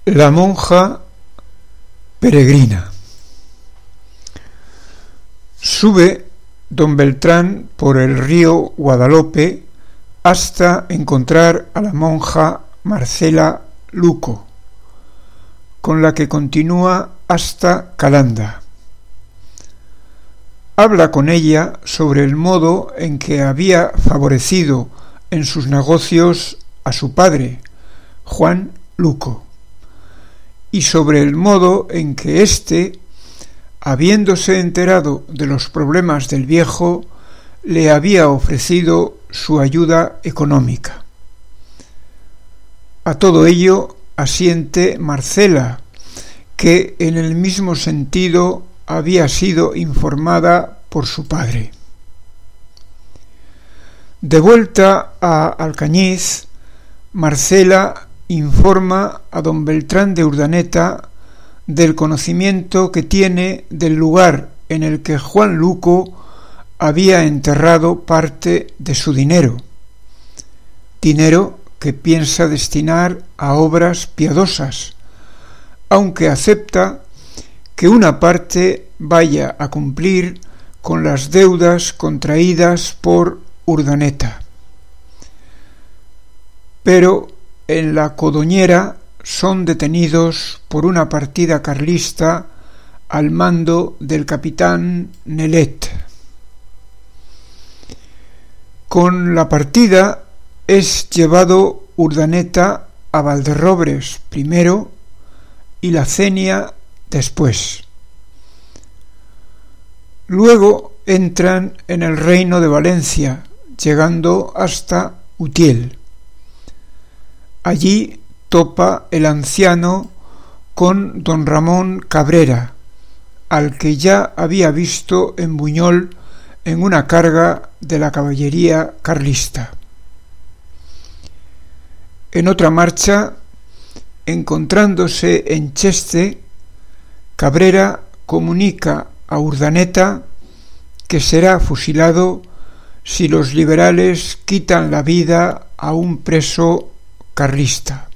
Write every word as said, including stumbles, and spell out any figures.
La monja peregrina. Sube don Beltrán por el río Guadalope hasta encontrar a la monja Marcela Luco, con la que continúa hasta Calanda. Habla con ella sobre el modo en que había favorecido en sus negocios a su padre, Juan Luco, y sobre el modo en que éste, habiéndose enterado de los problemas del viejo, le había ofrecido su ayuda económica. A todo ello asiente Marcela, que en el mismo sentido había sido informada por su padre. De vuelta a Alcañiz, Marcela informa a don Beltrán de Urdaneta del conocimiento que tiene del lugar en el que Juan Luco había enterrado parte de su dinero, dinero que piensa destinar a obras piadosas, aunque acepta que una parte vaya a cumplir con las deudas contraídas por Urdaneta. Pero en la Codoñera son detenidos por una partida carlista al mando del capitán Nelet. Con la partida es llevado Urdaneta a Valderrobres primero y la Cenia después. Luego entran en el reino de Valencia, llegando hasta Utiel. Allí topa el anciano con don Ramón Cabrera, al que ya había visto en Buñol en una carga de la caballería carlista. En otra marcha, encontrándose en Cheste, Cabrera comunica a Urdaneta que será fusilado si los liberales quitan la vida a un preso carlista.